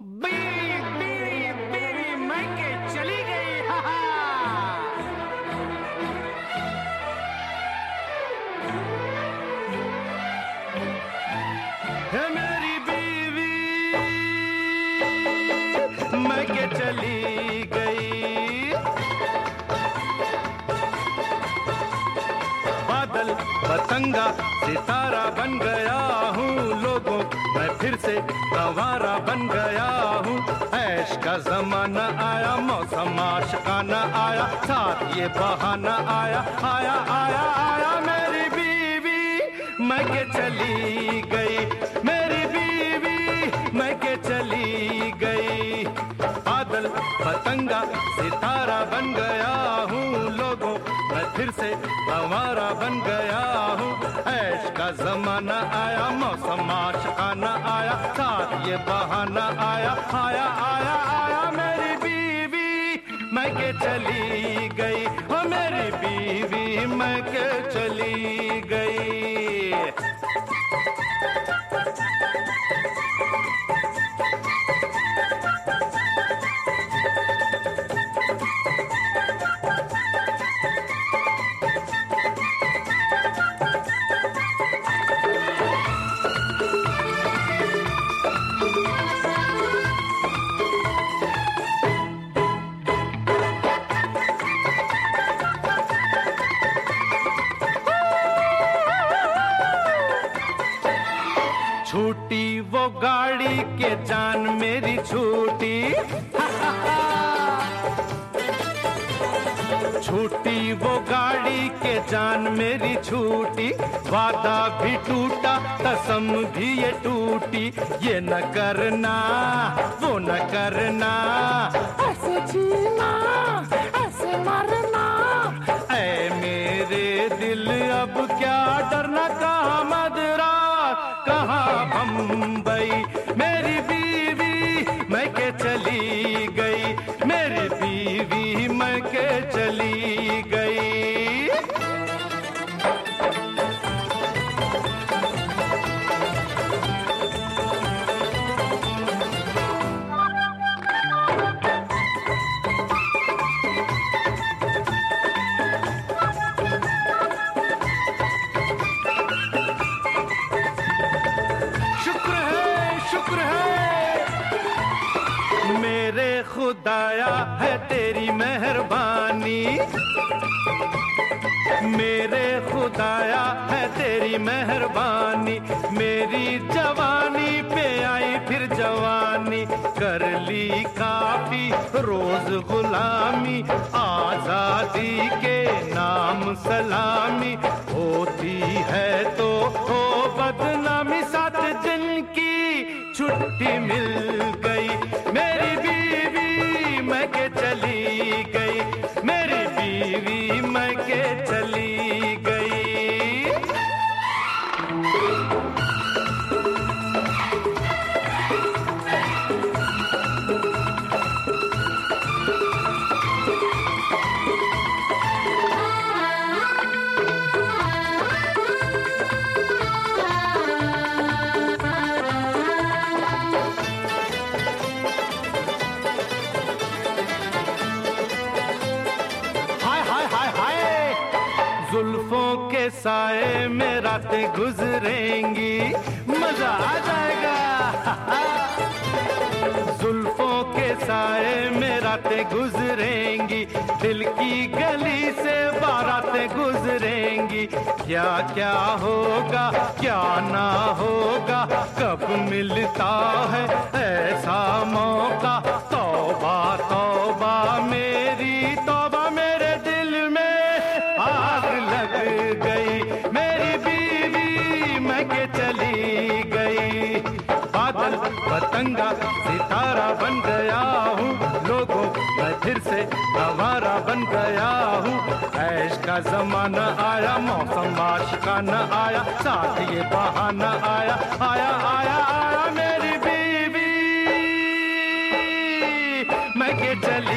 बीवी बीवी बीवी मैके चली गई। हा हा। है मेरी बीवी मैके चली गई। बादल पतंगा सितारा बन गया हूँ, लोगों मैं फिर से गंवारा बन गया हूँ। ऐश का जमाना आया, मौसम आशिकाना आया, साथ ये बहाना आया, आया आया आया। मेरी बीवी मैके चली गई, मेरी बीवी मैके चली गई। बादल पतंगा सितारा बन गया हूँ, लोगों मैं फिर से गंवारा बन गया हूँ। ऐश का जमाना आया, मौसम आशिकाना आया, साथ ये बहाना आया, आया आया आया। मेरी बीवी मैके चली गई, ओ मेरी बीवी मैके चली गई। छूटी वो गाड़ी के जान मेरी छूटी। छूटी वो गाड़ी के जान मेरी छूटी। वादा भी टूटा, कसम भी ये टूटी। ये न करना वो न करना, ऐसे जीना ऐसे मरना। ऐ मेरे दिल अब क्या डरना, कहाँ मदरास कहाँ बम्बई। मेरी बीवी मैके चली गई, मेरी बीवी मैके चली गई। मेरे खुदाया है तेरी मेहरबानी, मेरे खुदाया है तेरी मेहरबानी। मेरी जवानी पे आई फिर जवानी, कर ली काफी रोज गुलामी। आजादी के नाम सलामी, होती है तो हो बदनामी। 7 दिन की छुट्टी मिल गई, मेरी बीवी मैके चली गई, मेरी बीवी मैके चली गई। जुल्फों के साए में रातें गुजरेंगी, मजा आ जाएगा। जुल्फों के साए में रातें गुजरेंगी, दिल की गली से बारातें गुजरेंगी। क्या क्या होगा क्या ना होगा, कब मिलता है ऐसा मौका। तौबा तौबा मेरी तौबा, मेरे दिल में आग लग गई। मेरी बीवी मैके चली गई। बादल पतंगा सितारा बन गया हूँ, लोगों मैं फिर से गंवारा बन गया हूँ। ऐश का जमाना आया, मौसम आशिकाना आया, साथ ये बहाना आया, आया आया आया। मेरी बीवी मैके चली